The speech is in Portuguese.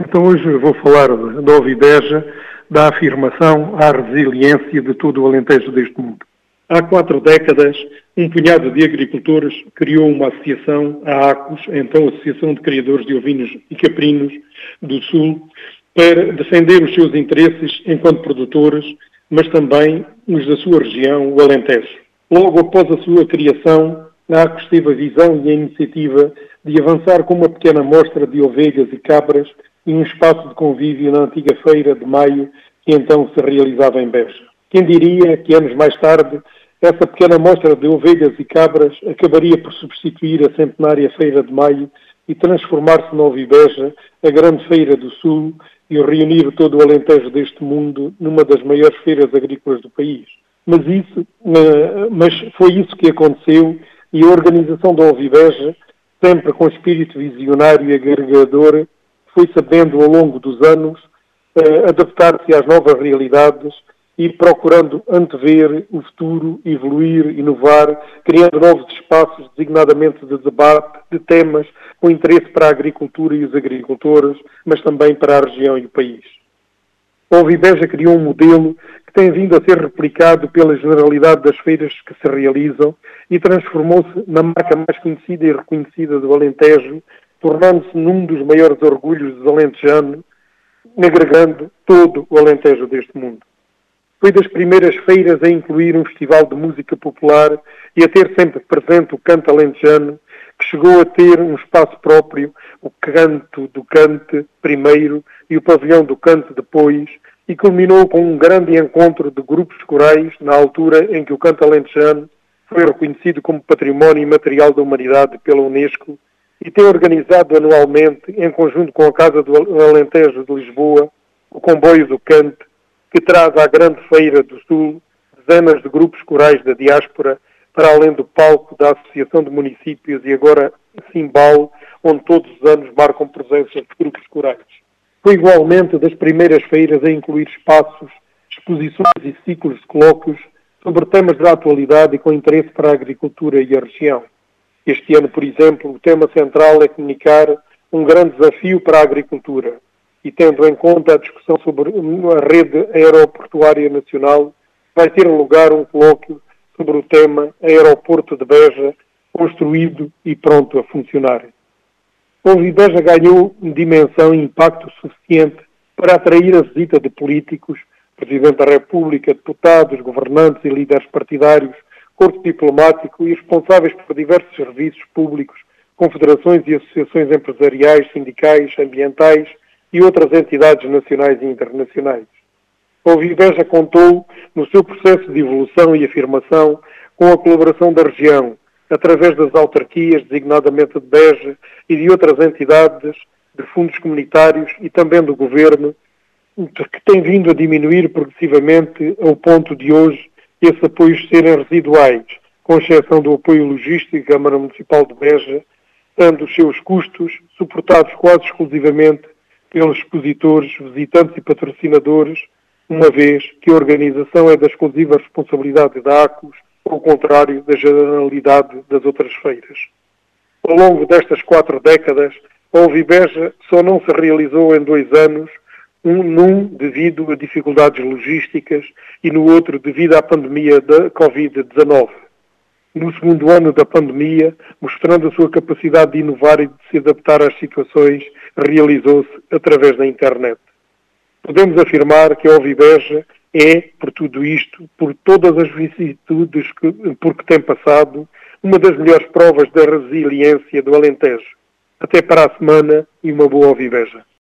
Então hoje vou falar da Ovibeja, da afirmação à resiliência de todo o Alentejo deste mundo. Há 4 décadas, um punhado de agricultores criou uma associação, a ACOS, então Associação de Criadores de Ovinos e Caprinos do Sul, para defender os seus interesses enquanto produtores, mas também os da sua região, o Alentejo. Logo após a sua criação, a ACOS teve a visão e a iniciativa de avançar com uma pequena amostra de ovelhas e cabras em um espaço de convívio na antiga Feira de Maio, que então se realizava em Beja. Quem diria que anos mais tarde, essa pequena amostra de ovelhas e cabras acabaria por substituir a centenária Feira de Maio e transformar-se na Ovibeja, a grande feira do Sul, e reunir todo o Alentejo deste mundo numa das maiores feiras agrícolas do país. Mas foi isso que aconteceu, e a organização da Ovibeja, sempre com espírito visionário e agregador, foi sabendo ao longo dos anos adaptar-se às novas realidades e procurando antever o futuro, evoluir, inovar, criando novos espaços, designadamente de debate, de temas com interesse para a agricultura e os agricultores, mas também para a região e o país. A Ovibeja criou um modelo que tem vindo a ser replicado pela generalidade das feiras que se realizam e transformou-se na marca mais conhecida e reconhecida do Alentejo, tornando-se num dos maiores orgulhos dos alentejanos, agregando todo o Alentejo deste mundo. Foi das primeiras feiras a incluir um festival de música popular e a ter sempre presente o canto alentejano, que chegou a ter um espaço próprio, o canto do cante primeiro e o pavilhão do cante depois, e culminou com um grande encontro de grupos corais na altura em que o canto alentejano foi reconhecido como Património Imaterial da Humanidade pela Unesco e tem organizado anualmente, em conjunto com a Casa do Alentejo de Lisboa, o Comboio do Cante, que traz à Grande Feira do Sul dezenas de grupos corais da diáspora, para além do palco da Associação de Municípios e agora Simbal, onde todos os anos marcam presença de grupos corais. Foi igualmente das primeiras feiras a incluir espaços, exposições e ciclos de colóquios sobre temas da atualidade e com interesse para a agricultura e a região. Este ano, por exemplo, o tema central é comunicar um grande desafio para a agricultura e, tendo em conta a discussão sobre a rede aeroportuária nacional, vai ter lugar um colóquio sobre o tema Aeroporto de Beja, construído e pronto a funcionar. A Ovibeja ganhou dimensão e impacto suficiente para atrair a visita de políticos, Presidente da República, deputados, governantes e líderes partidários, corpo diplomático e responsáveis por diversos serviços públicos, confederações e associações empresariais, sindicais, ambientais e outras entidades nacionais e internacionais. A Ovibeja contou, no seu processo de evolução e afirmação, com a colaboração da região, através das autarquias, designadamente de Beja, e de outras entidades, de fundos comunitários e também do Governo, que tem vindo a diminuir progressivamente ao ponto de hoje esses apoios serem residuais, com exceção do apoio logístico da Câmara Municipal de Beja, tendo os seus custos suportados quase exclusivamente pelos expositores, visitantes e patrocinadores, uma vez que a organização é da exclusiva responsabilidade da ACOS, ao contrário da generalidade das outras feiras. Ao longo destas 4 décadas, a Ovibeja só não se realizou em 2 anos, num devido a dificuldades logísticas e no outro devido à pandemia da Covid-19. No segundo ano da pandemia, mostrando a sua capacidade de inovar e de se adaptar às situações, realizou-se através da internet. Podemos afirmar que a Ovibeja é, por tudo isto, por todas as vicissitudes por que tem passado, uma das melhores provas da resiliência do Alentejo. Até para a semana e uma boa Ovibeja.